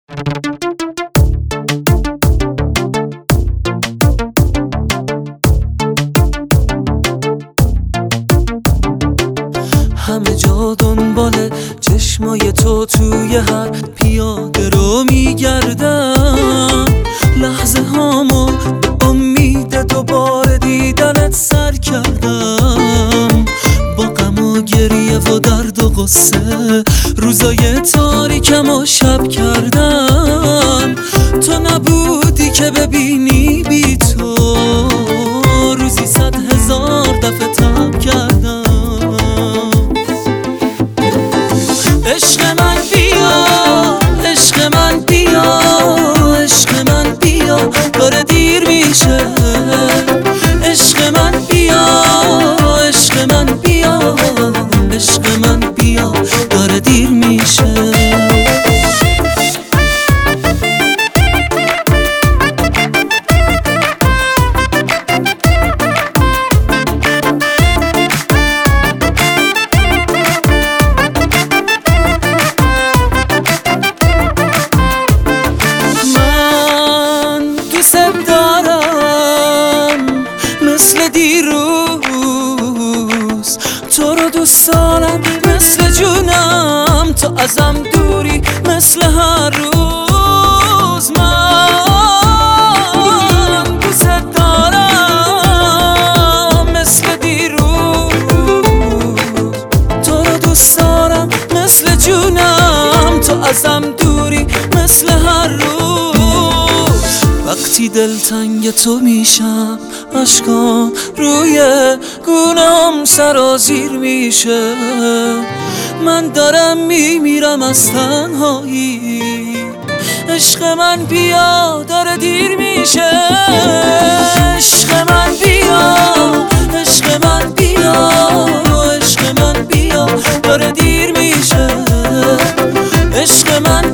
همه جا دنبال چشمای تو توی هر پیاده رو میگردم، لحظه هامو به امید دوباره دیدنت سر کردم. با غم و گریه و درد و غصه روزای تاریکم و شب کردم. تو نبودی که ببینی بی تو روزی 100,000 دفعه تب کردم. عشق من بیا، عشق من بیا، عشق من بیا، داره دیر میشه. عشق من بیا، عشق من بیا، عشق من بیا، داره دیر میشه. دیروز تو رو دوست دارم مثل جونم، تو ازم دوری مثل هر روز. من دوست دارم مثل دیروز، تو رو دوست دارم مثل جونم، تو ازم دوری مثل هر روز. وقتی دلتنگ تو میشم اشکام روی گونه‌ام سرازیر میشه. من دارم میمیرم از تنهایی. عشق من بیا، داره دیر میشه. عشق من بیا، عشق من بیا، عشق من بیا، داره دیر میشه. عشق من